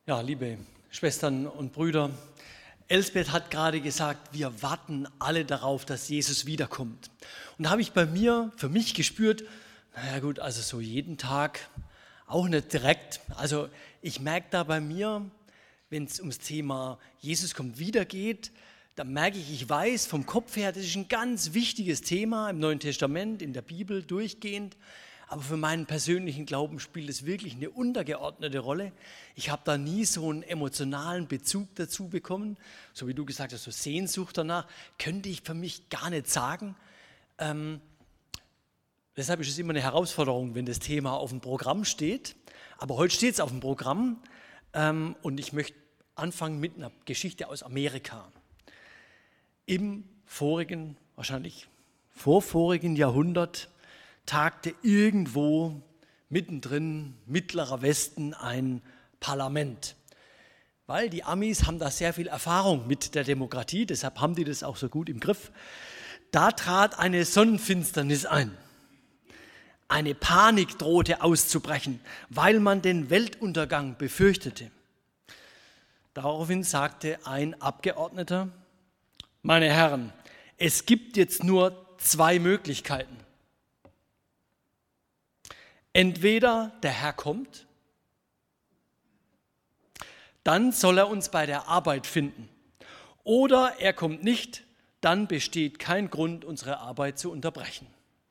Ja, liebe Schwestern und Brüder, Elsbeth hat gerade gesagt, wir warten alle darauf, dass Jesus wiederkommt. Und da habe ich für mich gespürt, naja gut, also so jeden Tag auch nicht direkt. Also ich merke da bei mir, wenn es ums Thema Jesus kommt wieder geht, dann merke ich weiß vom Kopf her, das ist ein ganz wichtiges Thema im Neuen Testament, in der Bibel durchgehend. Aber für meinen persönlichen Glauben spielt es wirklich eine untergeordnete Rolle. Ich habe da nie so einen emotionalen Bezug dazu bekommen. So wie du gesagt hast, so Sehnsucht danach, könnte ich für mich gar nicht sagen. Deshalb ist es immer eine Herausforderung, wenn das Thema auf dem Programm steht. Aber heute steht es auf dem Programm und ich möchte anfangen mit einer Geschichte aus Amerika. Im vorigen, wahrscheinlich vorvorigen Jahrhundert tagte irgendwo mittendrin, Mittlerer Westen, ein Parlament. Weil die Amis haben da sehr viel Erfahrung mit der Demokratie, deshalb haben die das auch so gut im Griff. Da trat eine Sonnenfinsternis ein. Eine Panik drohte auszubrechen, weil man den Weltuntergang befürchtete. Daraufhin sagte ein Abgeordneter: Meine Herren, es gibt jetzt nur zwei Möglichkeiten. Entweder der Herr kommt, dann soll er uns bei der Arbeit finden. Oder er kommt nicht, dann besteht kein Grund, unsere Arbeit zu unterbrechen.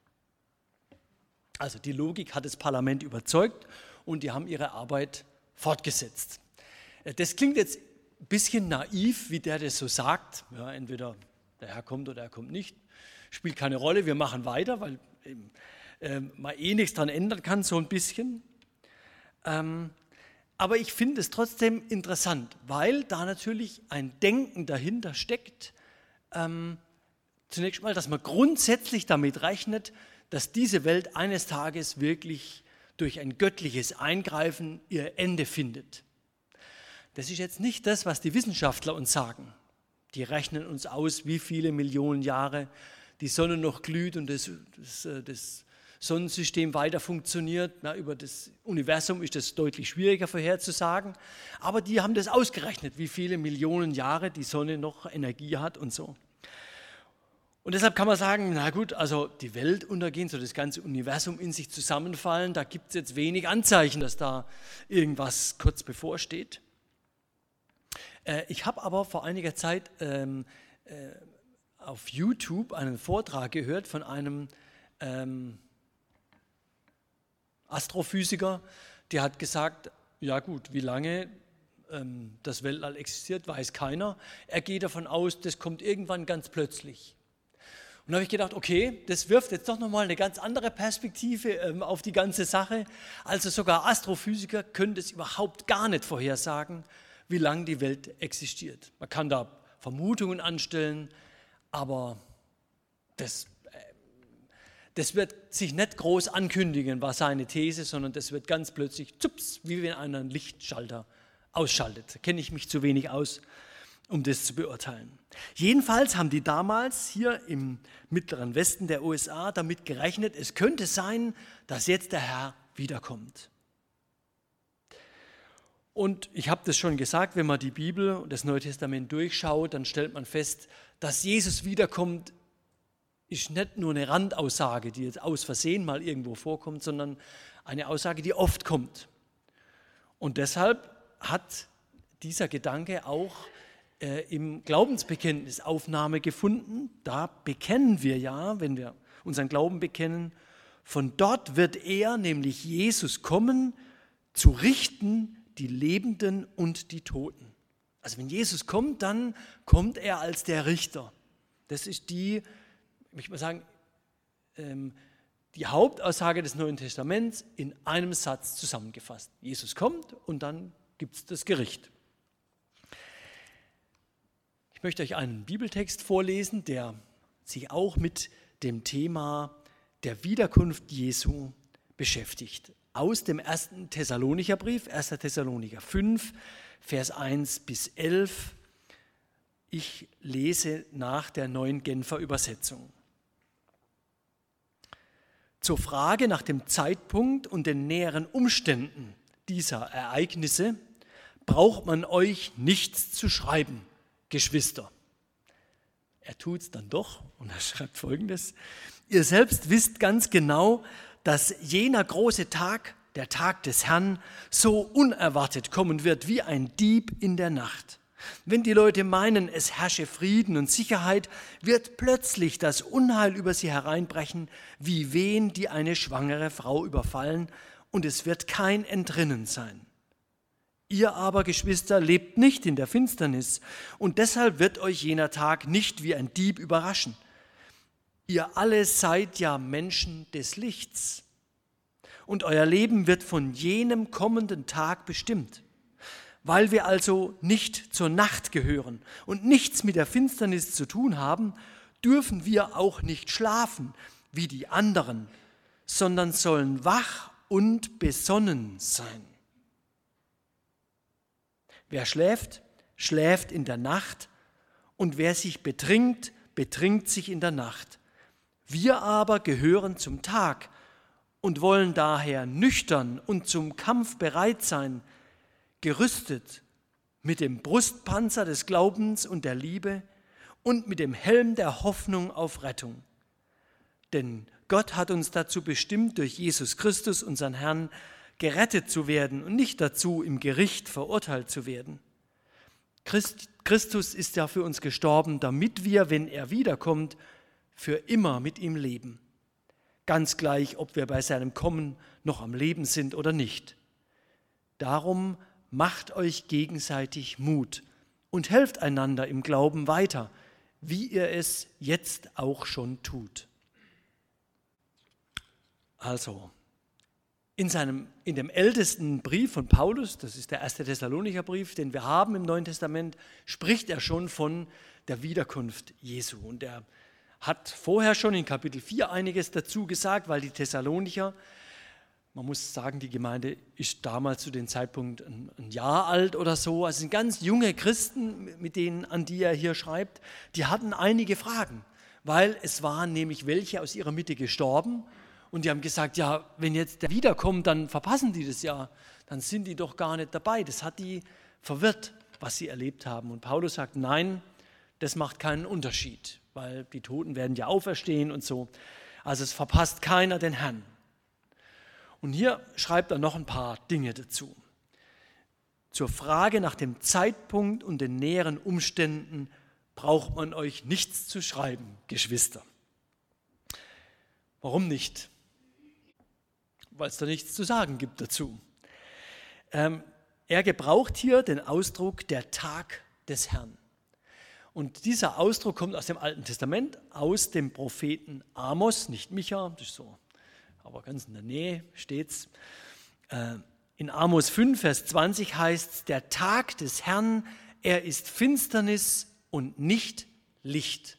Also die Logik hat das Parlament überzeugt und die haben ihre Arbeit fortgesetzt. Das klingt jetzt ein bisschen naiv, wie der das so sagt. Ja, entweder der Herr kommt oder er kommt nicht. Spielt keine Rolle, wir machen weiter, weil man nichts daran ändern kann, so ein bisschen. Aber ich finde es trotzdem interessant, weil da natürlich ein Denken dahinter steckt. Zunächst mal, dass man grundsätzlich damit rechnet, dass diese Welt eines Tages wirklich durch ein göttliches Eingreifen ihr Ende findet. Das ist jetzt nicht das, was die Wissenschaftler uns sagen. Die rechnen uns aus, wie viele Millionen Jahre die Sonne noch glüht und das Sonnensystem weiter funktioniert. Über das Universum ist das deutlich schwieriger vorherzusagen. Aber die haben das ausgerechnet, wie viele Millionen Jahre die Sonne noch Energie hat und so. Und deshalb kann man sagen, na gut, also die Welt untergehen, so das ganze Universum in sich zusammenfallen, da gibt es jetzt wenig Anzeichen, dass da irgendwas kurz bevorsteht. Ich habe aber vor einiger Zeit auf YouTube einen Vortrag gehört von einem Astrophysiker, der hat gesagt, ja gut, wie lange das Weltall existiert, weiß keiner. Er geht davon aus, das kommt irgendwann ganz plötzlich. Und da habe ich gedacht, okay, das wirft jetzt doch nochmal eine ganz andere Perspektive auf die ganze Sache. Also sogar Astrophysiker können das überhaupt gar nicht vorhersagen, wie lange die Welt existiert. Man kann da Vermutungen anstellen, aber das wird sich nicht groß ankündigen, war seine These, sondern das wird ganz plötzlich, zups, wie wenn einer einen Lichtschalter ausschaltet. Da kenne ich mich zu wenig aus, um das zu beurteilen. Jedenfalls haben die damals hier im Mittleren Westen der USA damit gerechnet, es könnte sein, dass jetzt der Herr wiederkommt. Und ich habe das schon gesagt, wenn man die Bibel und das Neue Testament durchschaut, dann stellt man fest, dass Jesus wiederkommt, ist nicht nur eine Randaussage, die jetzt aus Versehen mal irgendwo vorkommt, sondern eine Aussage, die oft kommt. Und deshalb hat dieser Gedanke auch im Glaubensbekenntnis Aufnahme gefunden. Da bekennen wir ja, wenn wir unseren Glauben bekennen, von dort wird er, nämlich Jesus, kommen, zu richten die Lebenden und die Toten. Also wenn Jesus kommt, dann kommt er als der Richter. Das ist die, ich möchte mal sagen, die Hauptaussage des Neuen Testaments in einem Satz zusammengefasst. Jesus kommt und dann gibt es das Gericht. Ich möchte euch einen Bibeltext vorlesen, der sich auch mit dem Thema der Wiederkunft Jesu beschäftigt. Aus dem 1. Thessalonicher Brief, 1. Thessalonicher 5, Vers 1 bis 11. Ich lese nach der Neuen Genfer Übersetzung. Zur Frage nach dem Zeitpunkt und den näheren Umständen dieser Ereignisse braucht man euch nichts zu schreiben, Geschwister. Er tut es dann doch und er schreibt Folgendes: Ihr selbst wisst ganz genau, dass jener große Tag, der Tag des Herrn, so unerwartet kommen wird wie ein Dieb in der Nacht. Wenn die Leute meinen, es herrsche Frieden und Sicherheit, wird plötzlich das Unheil über sie hereinbrechen, wie Wehen, die eine schwangere Frau überfallen, und es wird kein Entrinnen sein. Ihr aber, Geschwister, lebt nicht in der Finsternis, und deshalb wird euch jener Tag nicht wie ein Dieb überraschen. Ihr alle seid ja Menschen des Lichts, und euer Leben wird von jenem kommenden Tag bestimmt. Weil wir also nicht zur Nacht gehören und nichts mit der Finsternis zu tun haben, dürfen wir auch nicht schlafen wie die anderen, sondern sollen wach und besonnen sein. Wer schläft, schläft in der Nacht, und wer sich betrinkt, betrinkt sich in der Nacht. Wir aber gehören zum Tag und wollen daher nüchtern und zum Kampf bereit sein, gerüstet mit dem Brustpanzer des Glaubens und der Liebe und mit dem Helm der Hoffnung auf Rettung. Denn Gott hat uns dazu bestimmt, durch Jesus Christus, unseren Herrn, gerettet zu werden und nicht dazu, im Gericht verurteilt zu werden. Christus ist ja für uns gestorben, damit wir, wenn er wiederkommt, für immer mit ihm leben. Ganz gleich, ob wir bei seinem Kommen noch am Leben sind oder nicht. Darum macht euch gegenseitig Mut und helft einander im Glauben weiter, wie ihr es jetzt auch schon tut. Also, in dem ältesten Brief von Paulus, das ist der 1. Thessalonicher Brief, den wir haben im Neuen Testament, spricht er schon von der Wiederkunft Jesu. Und er hat vorher schon in Kapitel 4 einiges dazu gesagt, weil die Thessalonicher, man muss sagen, die Gemeinde ist damals zu dem Zeitpunkt ein Jahr alt oder so. Also sind ganz junge Christen, an die er hier schreibt, die hatten einige Fragen, weil es waren nämlich welche aus ihrer Mitte gestorben und die haben gesagt, ja, wenn jetzt der wiederkommt, dann verpassen die das ja, dann sind die doch gar nicht dabei. Das hat die verwirrt, was sie erlebt haben. Und Paulus sagt, nein, das macht keinen Unterschied, weil die Toten werden ja auferstehen und so. Also es verpasst keiner den Herrn. Und hier schreibt er noch ein paar Dinge dazu. Zur Frage nach dem Zeitpunkt und den näheren Umständen braucht man euch nichts zu schreiben, Geschwister. Warum nicht? Weil es da nichts zu sagen gibt dazu. Er gebraucht hier den Ausdruck der Tag des Herrn. Und dieser Ausdruck kommt aus dem Alten Testament, aus dem Propheten Amos, nicht Micha, das ist so, aber ganz in der Nähe steht's. In Amos 5, Vers 20 heißt es, der Tag des Herrn, er ist Finsternis und nicht Licht.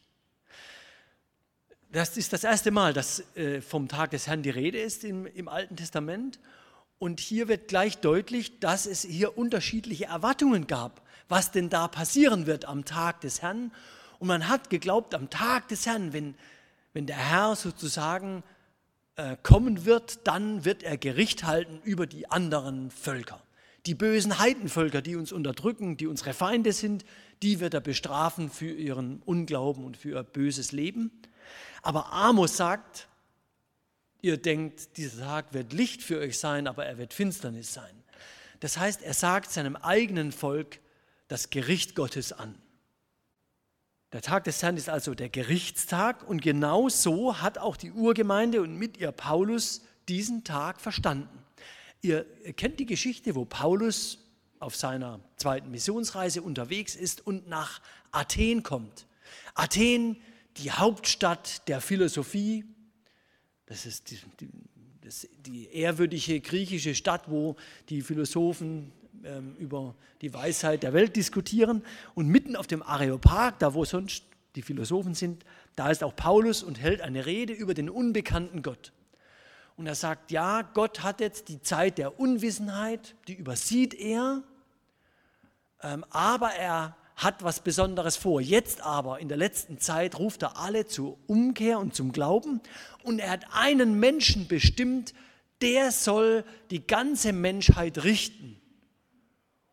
Das ist das erste Mal, dass vom Tag des Herrn die Rede ist im Alten Testament. Und hier wird gleich deutlich, dass es hier unterschiedliche Erwartungen gab, was denn da passieren wird am Tag des Herrn. Und man hat geglaubt, am Tag des Herrn, wenn der Herr sozusagen kommen wird, dann wird er Gericht halten über die anderen Völker. Die bösen Heidenvölker, die uns unterdrücken, die unsere Feinde sind, die wird er bestrafen für ihren Unglauben und für ihr böses Leben. Aber Amos sagt, ihr denkt, dieser Tag wird Licht für euch sein, aber er wird Finsternis sein. Das heißt, er sagt seinem eigenen Volk das Gericht Gottes an. Der Tag des Herrn ist also der Gerichtstag und genau so hat auch die Urgemeinde und mit ihr Paulus diesen Tag verstanden. Ihr kennt die Geschichte, wo Paulus auf seiner zweiten Missionsreise unterwegs ist und nach Athen kommt. Athen, die Hauptstadt der Philosophie, das ist die ehrwürdige griechische Stadt, wo die Philosophen über die Weisheit der Welt diskutieren. Und mitten auf dem Areopag, da wo sonst die Philosophen sind, da ist auch Paulus und hält eine Rede über den unbekannten Gott. Und er sagt, ja, Gott hat jetzt die Zeit der Unwissenheit, die übersieht er, aber er hat was Besonderes vor. Jetzt aber, in der letzten Zeit, ruft er alle zur Umkehr und zum Glauben und er hat einen Menschen bestimmt, der soll die ganze Menschheit richten.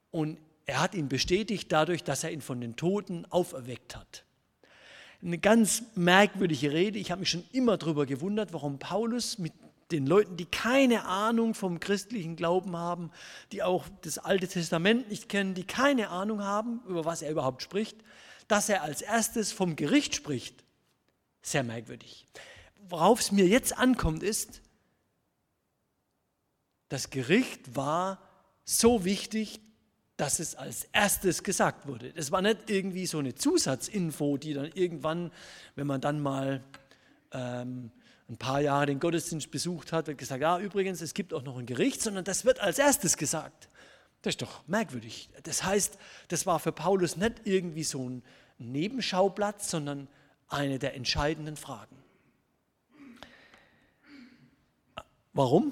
und er hat ihn bestätigt dadurch, dass er ihn von den Toten auferweckt hat. Eine ganz merkwürdige Rede. Ich habe mich schon immer darüber gewundert, warum Paulus mit den Leuten, die keine Ahnung vom christlichen Glauben haben, die auch das Alte Testament nicht kennen, die keine Ahnung haben, über was er überhaupt spricht, dass er als erstes vom Gericht spricht. Sehr merkwürdig. Worauf es mir jetzt ankommt, ist, das Gericht war so wichtig, dass es als erstes gesagt wurde. Das war nicht irgendwie so eine Zusatzinfo, die dann irgendwann, wenn man dann mal ein paar Jahre den Gottesdienst besucht hat, wird gesagt, ja übrigens, es gibt auch noch ein Gericht, sondern das wird als erstes gesagt. Das ist doch merkwürdig. Das heißt, das war für Paulus nicht irgendwie so ein Nebenschauplatz, sondern eine der entscheidenden Fragen. Warum?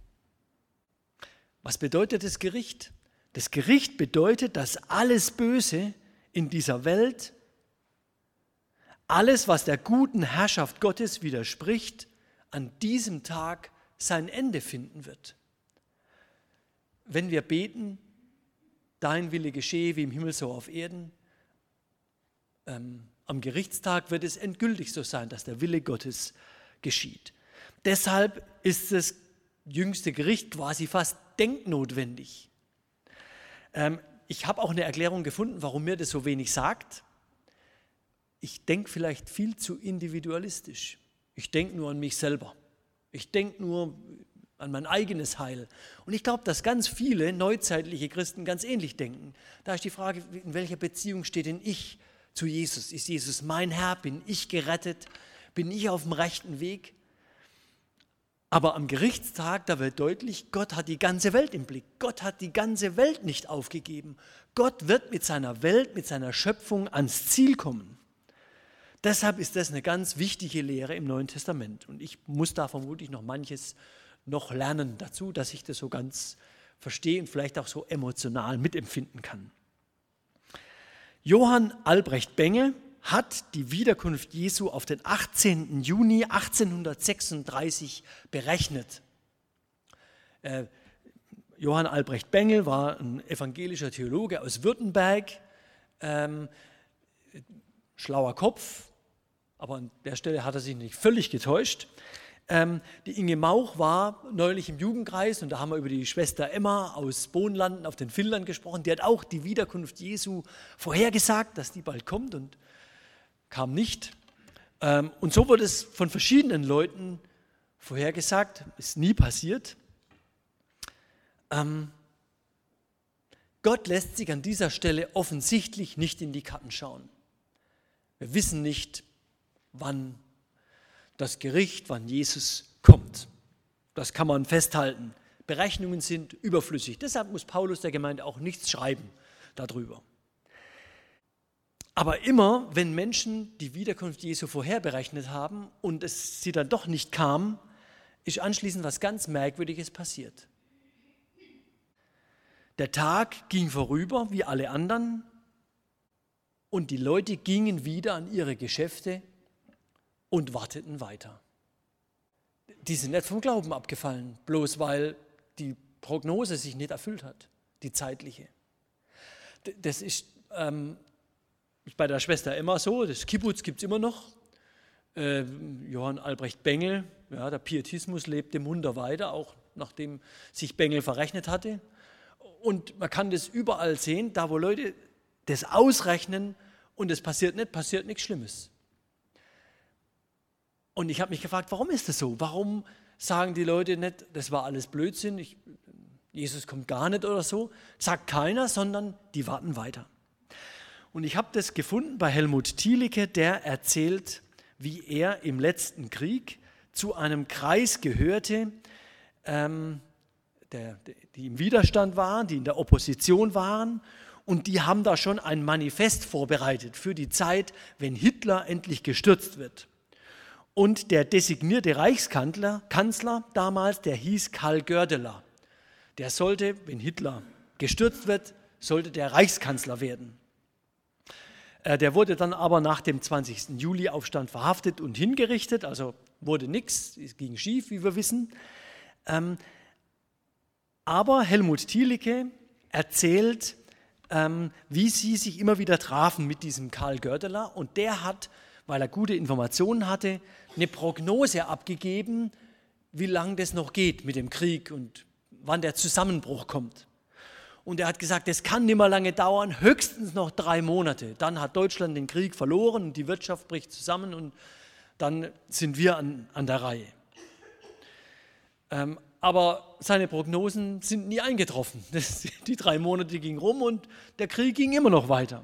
Was bedeutet das Gericht? Das Gericht bedeutet, dass alles Böse in dieser Welt, alles, was der guten Herrschaft Gottes widerspricht, an diesem Tag sein Ende finden wird. Wenn wir beten, dein Wille geschehe wie im Himmel so auf Erden, am Gerichtstag wird es endgültig so sein, dass der Wille Gottes geschieht. Deshalb ist das jüngste Gericht quasi fast denknotwendig. Ich habe auch eine Erklärung gefunden, warum mir das so wenig sagt. Ich denke vielleicht viel zu individualistisch. Ich denke nur an mich selber. Ich denke nur an mein eigenes Heil. Und ich glaube, dass ganz viele neuzeitliche Christen ganz ähnlich denken. Da ist die Frage, in welcher Beziehung steht denn ich zu Jesus? Ist Jesus mein Herr? Bin ich gerettet? Bin ich auf dem rechten Weg? Aber am Gerichtstag, da wird deutlich, Gott hat die ganze Welt im Blick. Gott hat die ganze Welt nicht aufgegeben. Gott wird mit seiner Welt, mit seiner Schöpfung ans Ziel kommen. Deshalb ist das eine ganz wichtige Lehre im Neuen Testament. Und ich muss da vermutlich noch manches noch lernen dazu, dass ich das so ganz verstehe und vielleicht auch so emotional mitempfinden kann. Johann Albrecht Bengel hat die Wiederkunft Jesu auf den 18. Juni 1836 berechnet. Johann Albrecht Bengel war ein evangelischer Theologe aus Württemberg, schlauer Kopf, aber an der Stelle hat er sich nicht völlig getäuscht. Die Inge Mauch war neulich im Jugendkreis und da haben wir über die Schwester Emma aus Bohnlanden auf den Fildern gesprochen. Die hat auch die Wiederkunft Jesu vorhergesagt, dass die bald kommt und kam nicht. Und so wurde es von verschiedenen Leuten vorhergesagt, ist nie passiert. Gott lässt sich an dieser Stelle offensichtlich nicht in die Karten schauen. Wir wissen nicht, wann das Gericht, wann Jesus kommt. Das kann man festhalten. Berechnungen sind überflüssig. Deshalb muss Paulus der Gemeinde auch nichts schreiben darüber. Aber immer, wenn Menschen die Wiederkunft Jesu vorherberechnet haben und sie dann doch nicht kam, ist anschließend was ganz Merkwürdiges passiert. Der Tag ging vorüber, wie alle anderen, und die Leute gingen wieder an ihre Geschäfte und warteten weiter. Die sind nicht vom Glauben abgefallen, bloß weil die Prognose sich nicht erfüllt hat, die zeitliche. Das ist bei der Schwester Emma so, das Kibbutz gibt es immer noch. Johann Albrecht Bengel, ja, der Pietismus lebt dem Wunder weiter, auch nachdem sich Bengel verrechnet hatte. Und man kann das überall sehen, da wo Leute das ausrechnen und es passiert nichts Schlimmes. Und ich habe mich gefragt, warum ist das so? Warum sagen die Leute nicht, das war alles Blödsinn, Jesus kommt gar nicht oder so? Sagt keiner, sondern die warten weiter. Und ich habe das gefunden bei Helmut Thielicke, der erzählt, wie er im letzten Krieg zu einem Kreis gehörte, die im Widerstand waren, die in der Opposition waren. Und die haben da schon ein Manifest vorbereitet für die Zeit, wenn Hitler endlich gestürzt wird. Und der designierte Reichskanzler damals, der hieß Karl Gördeler. Der sollte, wenn Hitler gestürzt wird, sollte der Reichskanzler werden. Der wurde dann aber nach dem 20. Juli-Aufstand verhaftet und hingerichtet, also wurde nichts, es ging schief, wie wir wissen. Aber Helmut Thielicke erzählt, wie sie sich immer wieder trafen mit diesem Karl Goerdeler. Und der hat, weil er gute Informationen hatte, eine Prognose abgegeben, wie lange das noch geht mit dem Krieg und wann der Zusammenbruch kommt. Und er hat gesagt, das kann nicht mehr lange dauern, höchstens noch 3 Monate. Dann hat Deutschland den Krieg verloren und die Wirtschaft bricht zusammen und dann sind wir an der Reihe. Aber seine Prognosen sind nie eingetroffen. Die 3 Monate gingen rum und der Krieg ging immer noch weiter.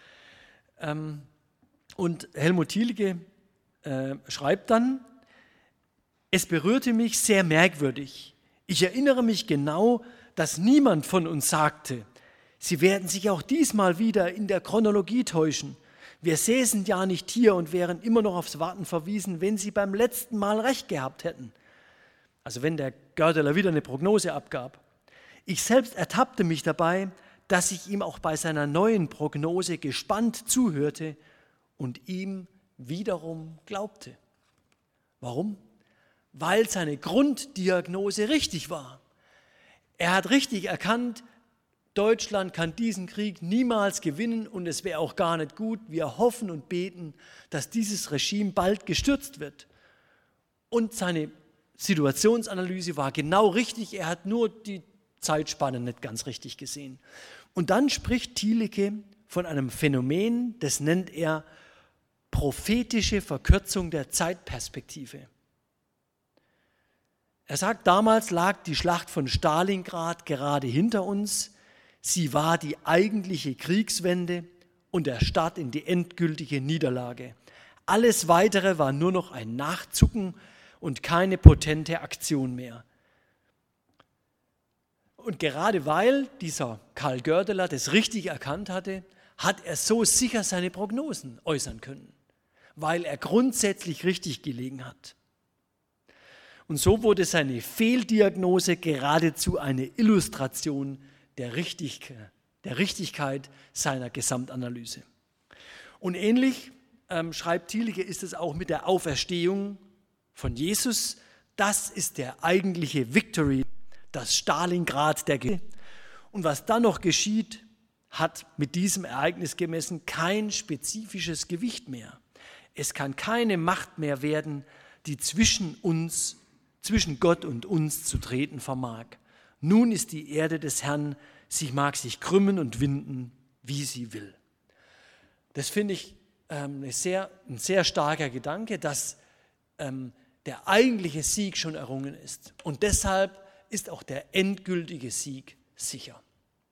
Und Helmut Thielicke schreibt dann, es berührte mich sehr merkwürdig. Ich erinnere mich genau, dass niemand von uns sagte, sie werden sich auch diesmal wieder in der Chronologie täuschen. Wir säßen ja nicht hier und wären immer noch aufs Warten verwiesen, wenn sie beim letzten Mal recht gehabt hätten. Also wenn der Goerdeler wieder eine Prognose abgab. Ich selbst ertappte mich dabei, dass ich ihm auch bei seiner neuen Prognose gespannt zuhörte und ihm wiederum glaubte. Warum? Weil seine Grunddiagnose richtig war. Er hat richtig erkannt, Deutschland kann diesen Krieg niemals gewinnen und es wäre auch gar nicht gut. Wir hoffen und beten, dass dieses Regime bald gestürzt wird. Und seine Situationsanalyse war genau richtig, er hat nur die Zeitspanne nicht ganz richtig gesehen. Und dann spricht Thielicke von einem Phänomen, das nennt er prophetische Verkürzung der Zeitperspektive. Er sagt, damals lag die Schlacht von Stalingrad gerade hinter uns. Sie war die eigentliche Kriegswende und der Start in die endgültige Niederlage. Alles Weitere war nur noch ein Nachzucken und keine potente Aktion mehr. Und gerade weil dieser Karl Goerdeler das richtig erkannt hatte, hat er so sicher seine Prognosen äußern können, weil er grundsätzlich richtig gelegen hat. Und so wurde seine Fehldiagnose geradezu eine Illustration der Richtigkeit seiner Gesamtanalyse. Und ähnlich schreibt Thielicke, ist es auch mit der Auferstehung von Jesus. Das ist der eigentliche Victory, das Stalingrad der Geschichte. Und was dann noch geschieht, hat mit diesem Ereignis gemessen kein spezifisches Gewicht mehr. Es kann keine Macht mehr werden, die zwischen Gott und uns zu treten vermag. Nun ist die Erde des Herrn, sie mag sich krümmen und winden, wie sie will. Das finde ich ein sehr starker Gedanke, dass der eigentliche Sieg schon errungen ist. Und deshalb ist auch der endgültige Sieg sicher.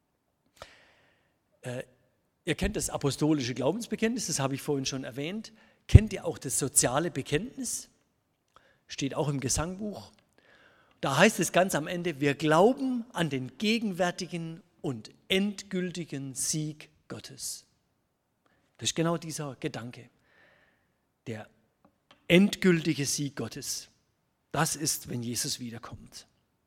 Ihr kennt das apostolische Glaubensbekenntnis, das habe ich vorhin schon erwähnt. Kennt ihr auch das soziale Bekenntnis? Steht auch im Gesangbuch. Da heißt es ganz am Ende, wir glauben an den gegenwärtigen und endgültigen Sieg Gottes. Das ist genau dieser Gedanke. Der endgültige Sieg Gottes. Das ist, wenn Jesus wiederkommt.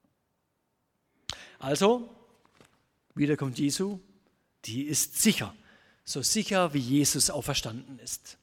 Also, Wiederkunft Jesu, die ist sicher. So sicher, wie Jesus auferstanden ist.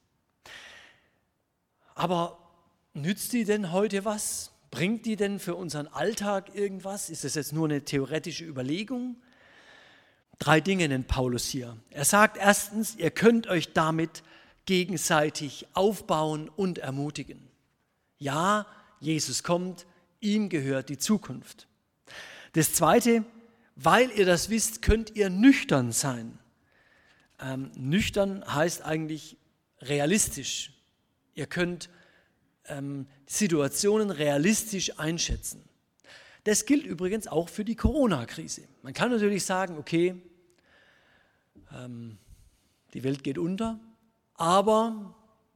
Aber nützt die denn heute was? Bringt die denn für unseren Alltag irgendwas? Ist das jetzt nur eine theoretische Überlegung? 3 Dinge nennt Paulus hier. Er sagt erstens, ihr könnt euch damit gegenseitig aufbauen und ermutigen. Ja, Jesus kommt, ihm gehört die Zukunft. Das Zweite, weil ihr das wisst, könnt ihr nüchtern sein. Nüchtern heißt eigentlich realistisch. Ihr könnt Situationen realistisch einschätzen. Das gilt übrigens auch für die Corona-Krise. Man kann natürlich sagen, okay, die Welt geht unter, aber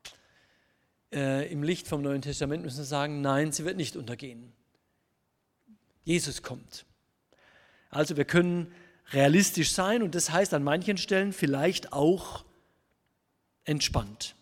im Licht vom Neuen Testament müssen wir sagen, nein, sie wird nicht untergehen. Jesus kommt. Also wir können realistisch sein und das heißt an manchen Stellen vielleicht auch entspannt.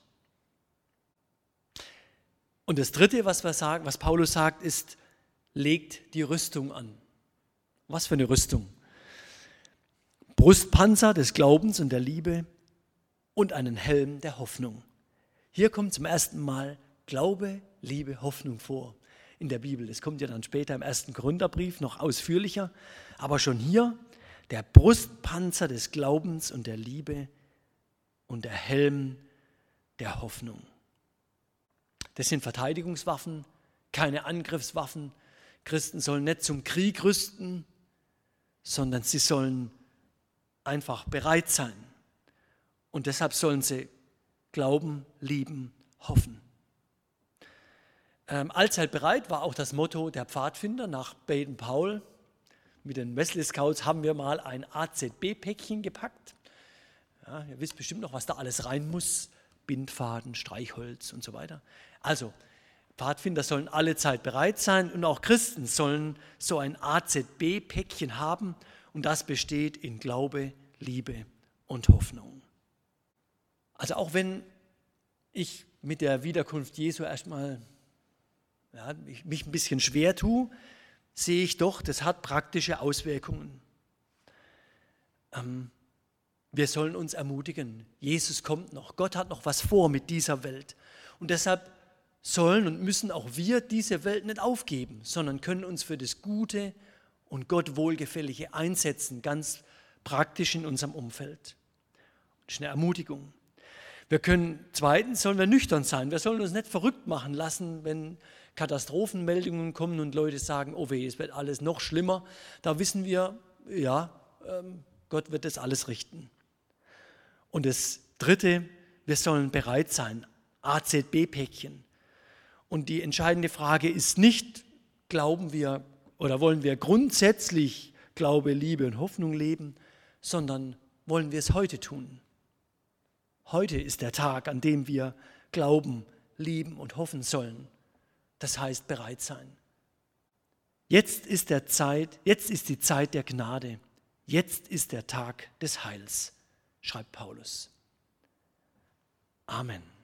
Und das Dritte, was Paulus sagt, ist, legt die Rüstung an. Was für eine Rüstung? Brustpanzer des Glaubens und der Liebe und einen Helm der Hoffnung. Hier kommt zum ersten Mal Glaube, Liebe, Hoffnung vor in der Bibel. Das kommt ja dann später im 1. Korintherbrief noch ausführlicher. Aber schon hier, der Brustpanzer des Glaubens und der Liebe und der Helm der Hoffnung. Das sind Verteidigungswaffen, keine Angriffswaffen. Christen sollen nicht zum Krieg rüsten, sondern sie sollen einfach bereit sein. Und deshalb sollen sie glauben, lieben, hoffen. Allzeit bereit war auch das Motto der Pfadfinder nach Baden-Powell. Mit den Wesley Scouts haben wir mal ein AZB-Päckchen gepackt. Ja, ihr wisst bestimmt noch, was da alles rein muss. Bindfaden, Streichholz und so weiter. Also, Pfadfinder sollen alle Zeit bereit sein und auch Christen sollen so ein AZB-Päckchen haben und das besteht in Glaube, Liebe und Hoffnung. Also auch wenn ich mit der Wiederkunft Jesu erstmal mich ein bisschen schwer tue, sehe ich doch, das hat praktische Auswirkungen. Wir sollen uns ermutigen, Jesus kommt noch, Gott hat noch was vor mit dieser Welt und deshalb sollen und müssen auch wir diese Welt nicht aufgeben, sondern können uns für das Gute und Gott Wohlgefällige einsetzen, ganz praktisch in unserem Umfeld. Das ist eine Ermutigung. Zweitens sollen wir nüchtern sein. Wir sollen uns nicht verrückt machen lassen, wenn Katastrophenmeldungen kommen und Leute sagen, oh weh, es wird alles noch schlimmer. Da wissen wir, Gott wird das alles richten. Und das Dritte, wir sollen bereit sein, AZB-Päckchen. Und die entscheidende Frage ist nicht, glauben wir oder wollen wir grundsätzlich Glaube, Liebe und Hoffnung leben, sondern wollen wir es heute tun. Heute ist der Tag, an dem wir glauben, lieben und hoffen sollen. Das heißt bereit sein. Jetzt ist die Zeit der Gnade. Jetzt ist der Tag des Heils, schreibt Paulus. Amen.